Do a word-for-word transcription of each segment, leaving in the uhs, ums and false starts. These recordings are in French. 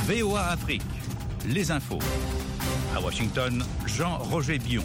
V O A Afrique, les infos. À Washington, Jean-Roger Bion.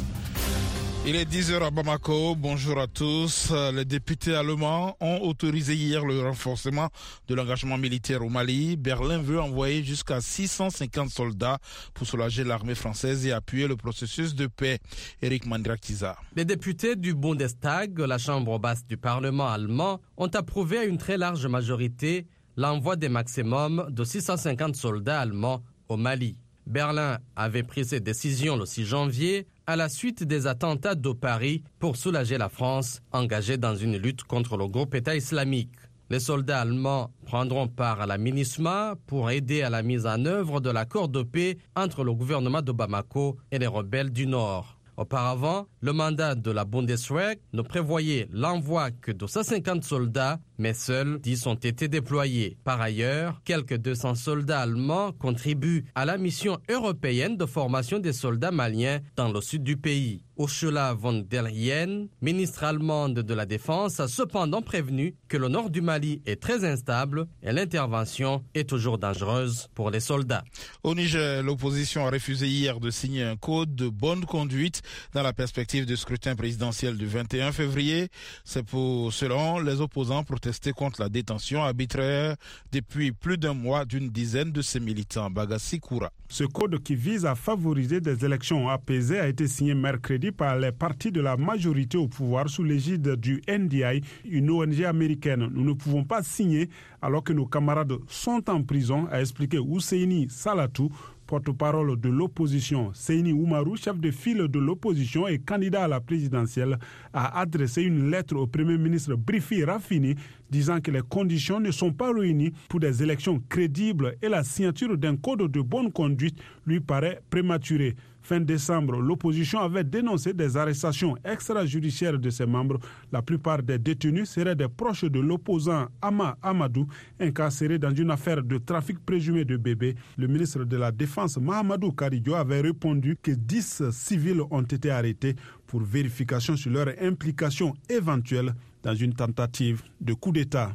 Il est dix heures à Bamako. Bonjour à tous. Les députés allemands ont autorisé hier le renforcement de l'engagement militaire au Mali. Berlin veut envoyer jusqu'à six cent cinquante soldats pour soulager l'armée française et appuyer le processus de paix. Eric Mandrakiza. Les députés du Bundestag, la chambre basse du Parlement allemand, ont approuvé à une très large majorité l'envoi des maximums de six cent cinquante soldats allemands au Mali. Berlin avait pris cette décision le six janvier à la suite des attentats de Paris pour soulager la France engagée dans une lutte contre le groupe État islamique. Les soldats allemands prendront part à la MINUSMA pour aider à la mise en œuvre de l'accord de paix entre le gouvernement de Bamako et les rebelles du Nord. Auparavant, le mandat de la Bundeswehr ne prévoyait l'envoi que de cent cinquante soldats, mais seuls dix ont été déployés. Par ailleurs, quelques deux cents soldats allemands contribuent à la mission européenne de formation des soldats maliens dans le sud du pays. Ursula von der Leyen, ministre allemande de la Défense, a cependant prévenu que le nord du Mali est très instable et l'intervention est toujours dangereuse pour les soldats. Au Niger, l'opposition a refusé hier de signer un code de bonne conduite dans la perspective du scrutin présidentiel du vingt et un février. C'est pour, selon les opposants, protester contre la détention arbitraire depuis plus d'un mois d'une dizaine de ses militants. Bagassi Koura. Ce code qui vise à favoriser des élections apaisées a été signé mercredi par les partis de la majorité au pouvoir sous l'égide du N D I, une O N G américaine. Nous ne pouvons pas signer alors que nos camarades sont en prison, a expliqué Ousseini Salatou, porte-parole de l'opposition. Seyni Oumarou, chef de file de l'opposition et candidat à la présidentielle, a adressé une lettre au Premier ministre Brifi Rafini disant que les conditions ne sont pas réunies pour des élections crédibles et la signature d'un code de bonne conduite lui paraît prématurée. Fin décembre, l'opposition avait dénoncé des arrestations extrajudiciaires de ses membres. La plupart des détenus seraient des proches de l'opposant Ama Amadou, incarcéré dans une affaire de trafic présumé de bébés. Le ministre de la Défense, Mahamadou Karidio, avait répondu que dix civils ont été arrêtés pour vérification sur leur implication éventuelle dans une tentative de coup d'État.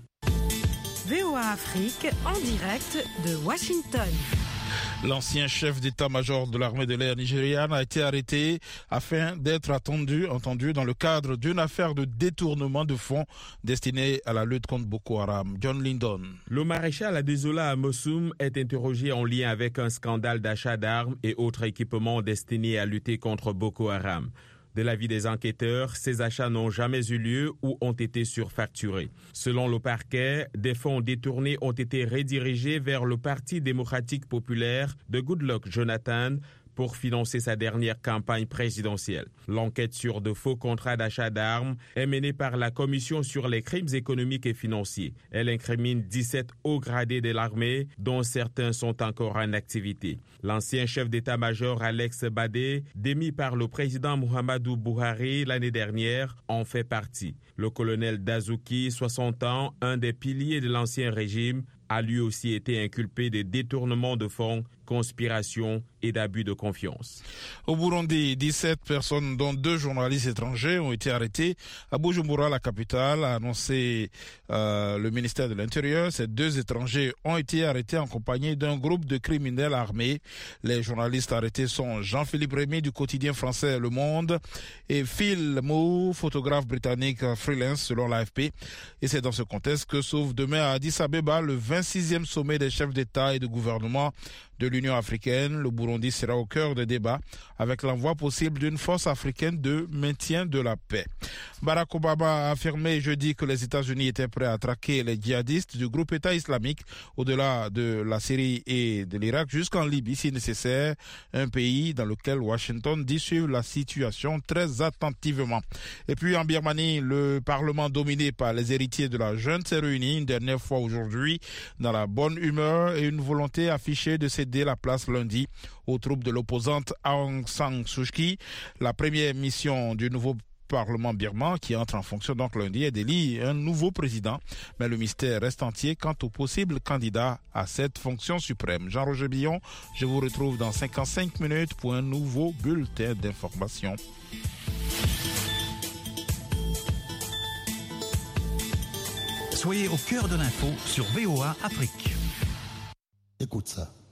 V O A Afrique en direct de Washington. L'ancien chef d'état-major de l'armée de l'air nigériane a été arrêté afin d'être attendu, entendu dans le cadre d'une affaire de détournement de fonds destinée à la lutte contre Boko Haram. John Lyndon. Le maréchal Adezola Amosoum est interrogé en lien avec un scandale d'achat d'armes et autres équipements destinés à lutter contre Boko Haram. De l'avis des enquêteurs, ces achats n'ont jamais eu lieu ou ont été surfacturés. Selon le parquet, des fonds détournés ont été redirigés vers le Parti démocratique populaire de Goodluck Jonathan pour financer sa dernière campagne présidentielle. L'enquête sur de faux contrats d'achat d'armes est menée par la Commission sur les crimes économiques et financiers. Elle incrimine dix-sept hauts gradés de l'armée, dont certains sont encore en activité. L'ancien chef d'état-major Alex Badé, démis par le président Muhammadu Buhari l'année dernière, en fait partie. Le colonel Dazuki, soixante ans, un des piliers de l'ancien régime, a lui aussi été inculpé de détournement de fonds, conspiration et d'abus de confiance. Au Burundi, dix-sept personnes, dont deux journalistes étrangers, ont été arrêtés à Bujumbura, la capitale, a annoncé euh, le ministère de l'Intérieur. Ces deux étrangers ont été arrêtés en compagnie d'un groupe de criminels armés. Les journalistes arrêtés sont Jean-Philippe Rémy du quotidien français Le Monde et Phil Mou, photographe britannique freelance selon l'A F P. Et c'est dans ce contexte que s'ouvre demain à Addis Abeba le vingt-sixième sommet des chefs d'État et de gouvernement de l'Union africaine. Le Burundi sera au cœur des débats avec l'envoi possible d'une force africaine de maintien de la paix. Barack Obama a affirmé jeudi que les États-Unis étaient prêts à traquer les djihadistes du groupe État islamique au-delà de la Syrie et de l'Irak jusqu'en Libye si nécessaire, un pays dans lequel Washington dit suivre la situation très attentivement. Et puis en Birmanie, le Parlement dominé par les héritiers de la junte s'est réuni une dernière fois aujourd'hui dans la bonne humeur et une volonté affichée de céder la place lundi aux troupes de l'opposante Aung San Suu Kyi. La première mission du nouveau Parlement birman qui entre en fonction donc lundi est d'élire un nouveau président, mais le mystère reste entier quant aux possibles candidats à cette fonction suprême. Jean-Roger Billon, je vous retrouve dans cinquante-cinq minutes pour un nouveau bulletin d'information. Soyez au cœur de l'info sur V O A Afrique. Écoute ça.